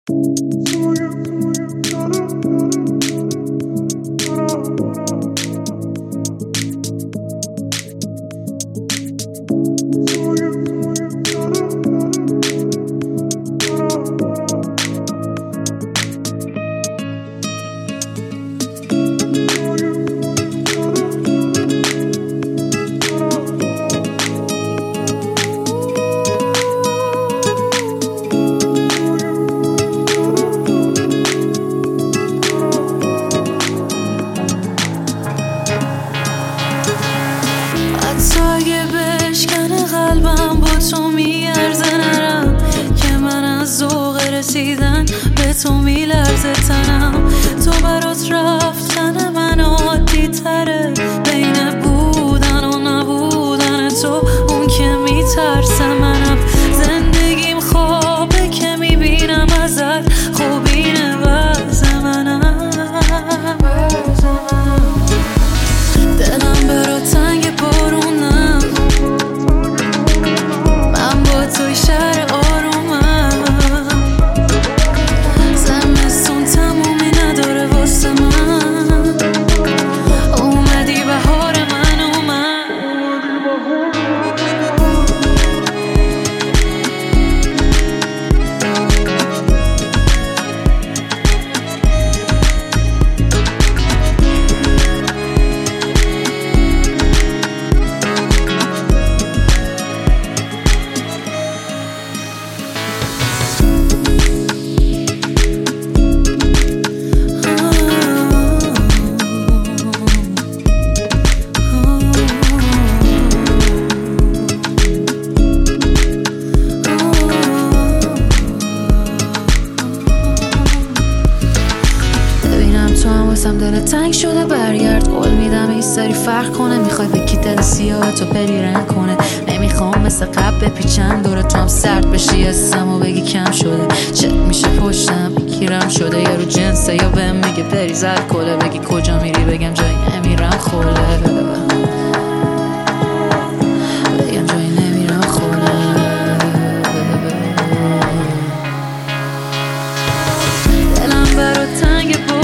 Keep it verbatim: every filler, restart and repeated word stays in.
اگه بشکنه قلبم با تو میارزه نرم که من از ذوق رسیدن به تو میلرزه تنم. تو برات رفتن من عادی تره بین بودن و نبودن تو اون که میترسه منم. زندگیم خوابه که میبینم ازت خوبینه وضع منم. دلم برات تنگ بارونم من با توی شهر آرومم. زمستون تمومی نداره واسه من اومدی بهار من اومد. تو هم واسم دلت تنگ شده برگرد قول میدم این سری فرق کنه. میخوای بکی دل سیاه تو پری رنگ کنه. نمیخوام مثل قبل بپیچم دور تو هم سرد بشی اسم و بگی کم شده. چت میشه پشتم بگیرم شده یا رو جنسه یا بهم میگه بری زد کله. بگی کجا میری بگم جایی نمیرم خوله. بگم جایی نمیرم خوله. دلم برات تنگ